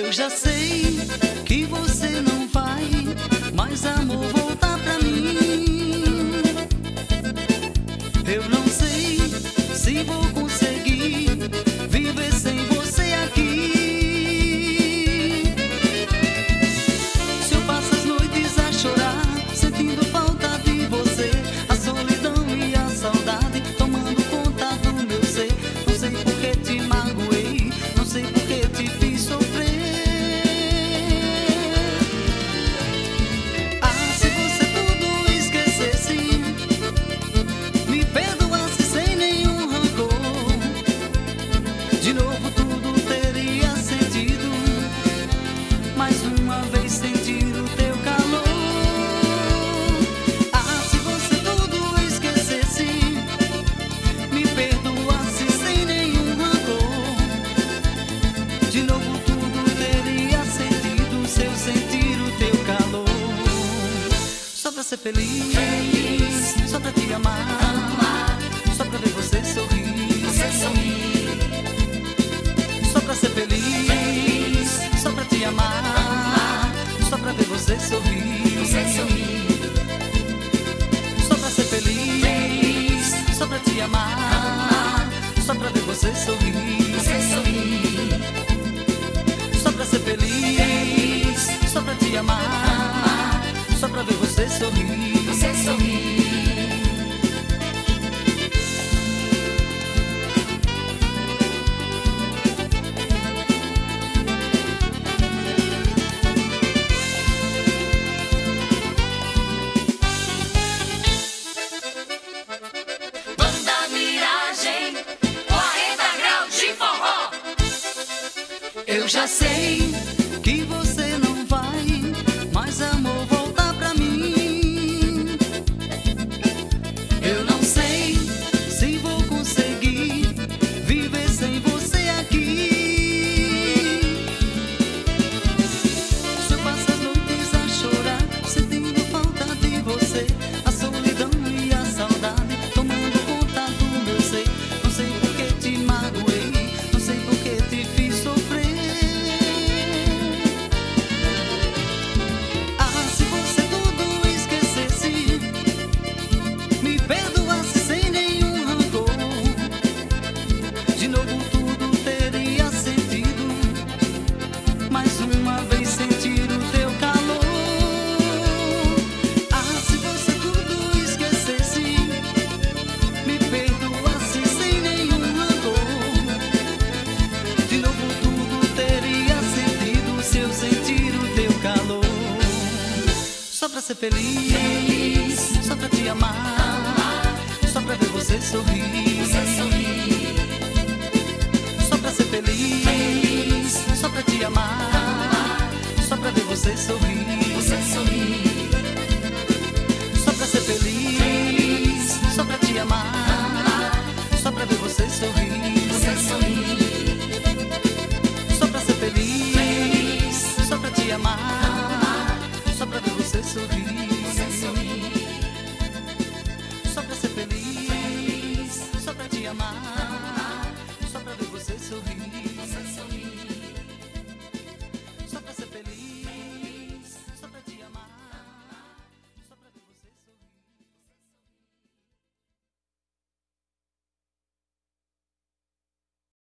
Eu já sei que você não vai mais, amor, voltar pra mim. Eu não sei se vou conseguir viver sem você aqui. Se eu passo as noites a chorar, sentindo falta de você, a solidão e a saudade tomando conta do meu ser. Não sei por que te magoei, não sei por que te fiz sofrer. Ah, se você tudo esquecesse, me perdoasse sem nenhum rancor, de novo tudo teria sentido, mais uma vez sentir o teu calor. Ah, se você tudo esquecesse, me perdoasse sem nenhum rancor, de novo tudo teria sentido, se eu sentir o teu calor. Só pra ser feliz, só pra te amar, só pra ver você sorrir, só pra ser feliz, só pra te amar, só pra ver você sorrir, só pra ser feliz, só pra te amar, só pra ver você sorrir, só pra ser feliz, só pra te amar, só pra ver você sorrir. Banda Miragem, 40 graus de forró. Eu já sei que você não vai mais, amor, voltar pra mim. Eu não sei se vou conseguir viver sem você aqui. Se eu passo as noites a chorar, sentindo falta de você, a solidão e a saudade tomando conta do meu ser. Não sei por que te magoei, não sei por que te fiz sofrer. Ah, se você tudo esquecesse, me perdoasse sem nenhum rancor, de novo tudo teria sentido, mais uma vez sentir o teu calor. Ah, se você tudo esquecesse, me perdoasse sem nenhum rancor, de novo tudo teria sentido, se eu sentir o teu calor. Só pra ser feliz, só pra te amar, só pra ver você sorrir, só pra ser feliz, só pra te amar, só pra ver você sorrir, só pra ser feliz, só pra te amar, só pra ver você sorrir.